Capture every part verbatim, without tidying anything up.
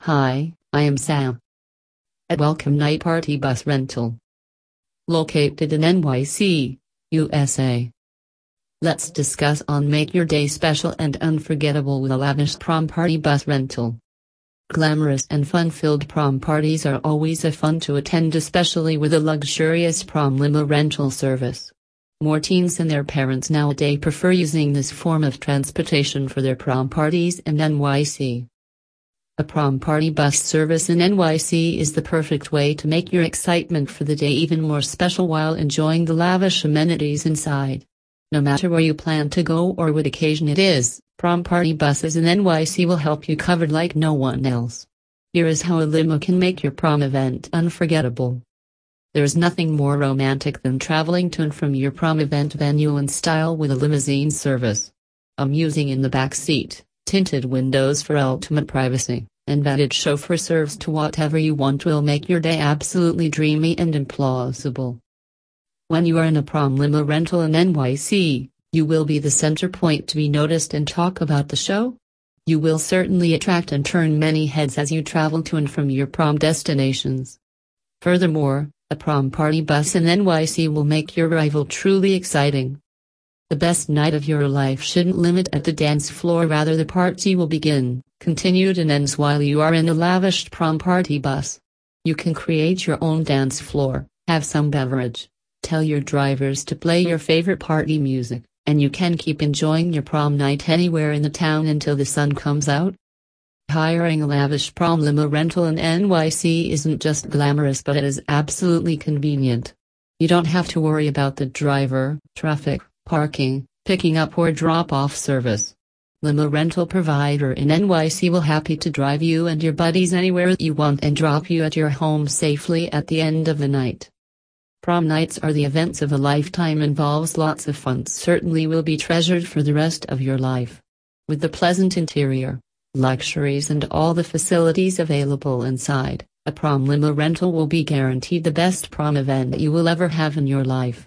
Hi, I am Sam at Welcome Night Party Bus Rental, located in N Y C, U S A. Let's discuss on make your day special and unforgettable with a lavish prom party bus rental. Glamorous and fun-filled prom parties are always a fun to attend, especially with a luxurious prom limo rental service. More teens and their parents nowadays prefer using this form of transportation for their prom parties in N Y C. A prom party bus service in N Y C is the perfect way to make your excitement for the day even more special while enjoying the lavish amenities inside. No matter where you plan to go or what occasion it is, prom party buses in N Y C will help you covered like no one else. Here is how a limo can make your prom event unforgettable. There's nothing more romantic than traveling to and from your prom event venue in style with a limousine service. Amusing in the back seat, tinted windows for ultimate privacy, and vetted chauffeur serves to whatever you want will make your day absolutely dreamy and implausible. When you are in a prom limo rental in N Y C, you will be the center point to be noticed and talk about the show. You will certainly attract and turn many heads as you travel to and from your prom destinations. Furthermore, a prom party bus in N Y C will make your arrival truly exciting. The best night of your life shouldn't limit at the dance floor, rather the party will begin, continued and ends while you are in a lavished prom party bus. You can create your own dance floor, have some beverage, tell your drivers to play your favorite party music, and you can keep enjoying your prom night anywhere in the town until the sun comes out. Hiring a lavish prom limo rental in N Y C isn't just glamorous, but it is absolutely convenient. You don't have to worry about the driver, traffic, parking, picking up or drop-off service. Limo rental provider in N Y C will happy to drive you and your buddies anywhere you want and drop you at your home safely at the end of the night. Prom nights are the events of a lifetime, involves lots of fun, certainly will be treasured for the rest of your life. With the pleasant interior, luxuries and all the facilities available inside, a prom limo rental will be guaranteed the best prom event you will ever have in your life.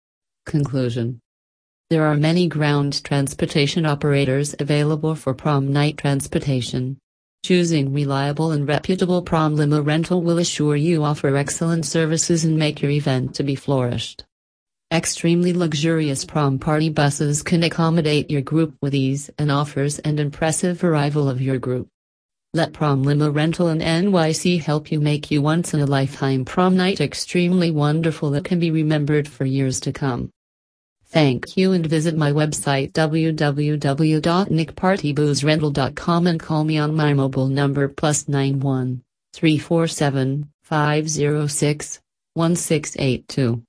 Conclusion. There are many ground transportation operators available for prom night transportation. Choosing reliable and reputable prom limo rental will assure you offer excellent services and make your event to be flourished. Extremely luxurious prom party buses can accommodate your group with ease and offers an impressive arrival of your group. Let prom limo rental in N Y C help you make you once in a lifetime prom night extremely wonderful that can be remembered for years to come. Thank you, and visit my website w w w dot nick party bus rental dot com and call me on my mobile number plus nine one, three four seven, five zero six, one six eight two.